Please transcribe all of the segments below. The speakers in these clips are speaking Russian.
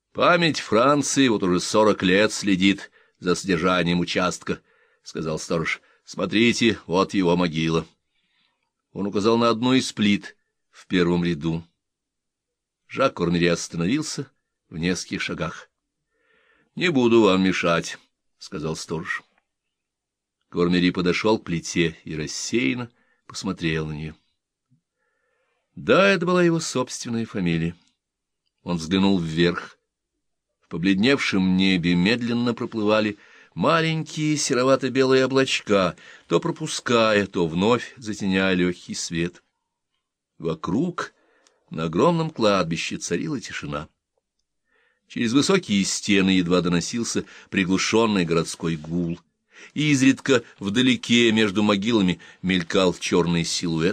Память Франции вот уже 40 лет следит за содержанием участка, — сказал сторож. — Смотрите, вот его могила. Он указал на одну из плит в первом ряду. Жак Кормери остановился в нескольких шагах. — Не буду вам мешать, — сказал сторож. Кормери подошел к плите и рассеянно посмотрел на нее. Да, это была его собственная фамилия. Он взглянул вверх. В побледневшем небе медленно проплывали маленькие серовато-белые облачка, то пропуская, то вновь затеняя легкий свет. Вокруг, на огромном кладбище, царила тишина. Через высокие стены едва доносился приглушенный городской гул. И изредка вдалеке между могилами мелькал черный силуэт.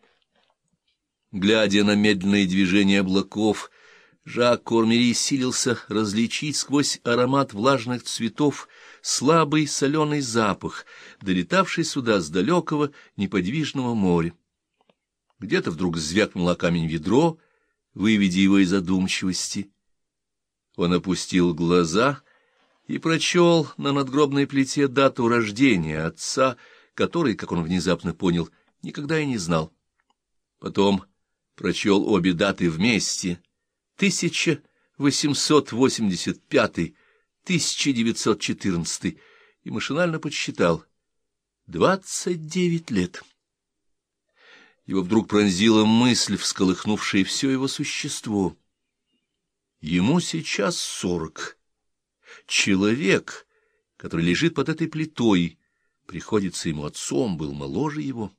Глядя на медленные движения облаков, Жак Кормери силился различить сквозь аромат влажных цветов слабый соленый запах, долетавший сюда с далекого неподвижного моря. Где-то вдруг звякнуло камень ведро, выведя его из задумчивости. Он опустил глаза и прочел на надгробной плите дату рождения отца, который, как он внезапно понял, никогда и не знал. Потом прочел обе даты вместе — 1885, 1914, и машинально подсчитал — 29 лет. Его вдруг пронзила мысль, всколыхнувшая все его существо. Ему сейчас 40. Человек, который лежит под этой плитой, приходится ему отцом, был моложе его.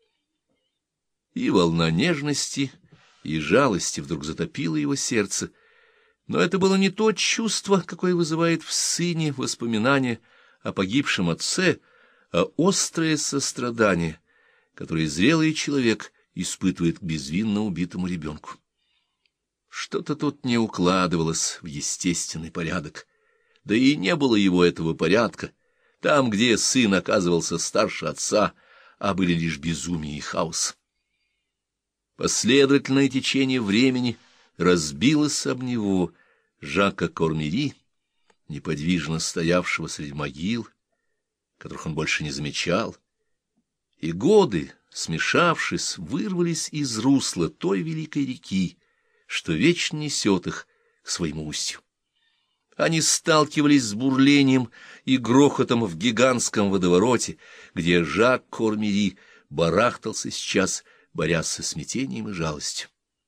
И волна нежности и жалости вдруг затопило его сердце, но это было не то чувство, какое вызывает в сыне воспоминания о погибшем отце, а острое сострадание, которое зрелый человек испытывает к безвинно убитому ребенку. Что-то тут не укладывалось в естественный порядок, да и не было его этого порядка, там, где сын оказывался старше отца, а были лишь безумие и хаос. Последовательное течение времени разбилось об него, Жака Кормери, неподвижно стоявшего среди могил, которых он больше не замечал, и годы, смешавшись, вырвались из русла той великой реки, что вечно несет их к своему устью. Они сталкивались с бурлением и грохотом в гигантском водовороте, где Жак Кормери барахтался сейчас, борясь со смятением и жалостью.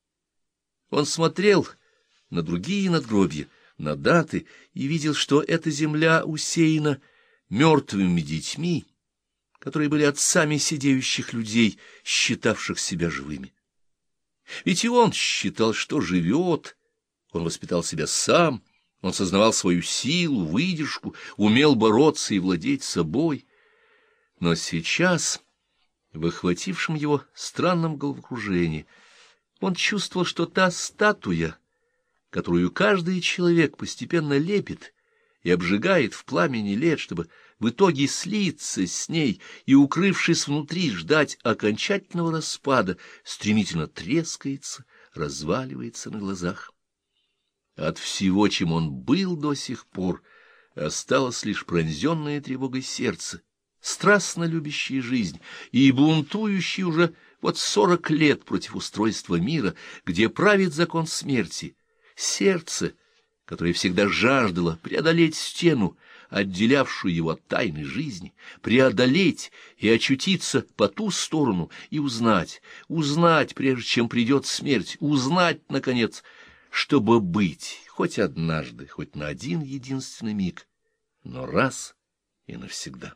Он смотрел на другие надгробья, на даты, и видел, что эта земля усеяна мертвыми детьми, которые были отцами сидеющих людей, считавших себя живыми. Ведь и он считал, что живет, он воспитал себя сам, он сознавал свою силу, выдержку, умел бороться и владеть собой. Но сейчас, в охватившем его странном головокружении, он чувствовал, что та статуя, которую каждый человек постепенно лепит и обжигает в пламени лет, чтобы в итоге слиться с ней и, укрывшись внутри, ждать окончательного распада, стремительно трескается, разваливается на глазах. От всего, чем он был до сих пор, осталось лишь пронзенное тревогой сердце, страстно любящее жизнь и бунтующее уже 40 лет против устройства мира, где правит закон смерти, сердце, которое всегда жаждало преодолеть стену, отделявшую его от тайны жизни, преодолеть и очутиться по ту сторону и узнать, прежде чем придет смерть, узнать, наконец, чтобы быть хоть однажды, хоть на один единственный миг, но раз и навсегда.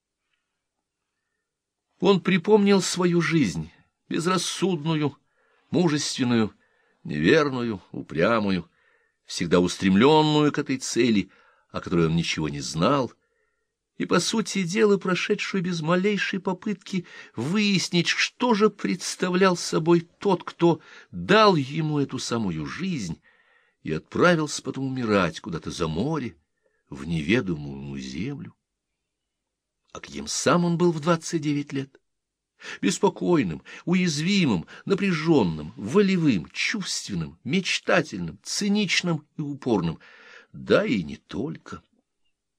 Он припомнил свою жизнь, безрассудную, мужественную, неверную, упрямую, всегда устремленную к этой цели, о которой он ничего не знал, и, по сути дела, прошедшую без малейшей попытки выяснить, что же представлял собой тот, кто дал ему эту самую жизнь и отправился потом умирать куда-то за море, в неведомую ему землю. А каким сам он был в 29 лет? беспокойным, уязвимым, напряженным, волевым, чувственным, мечтательным, циничным и упорным. Да и не только.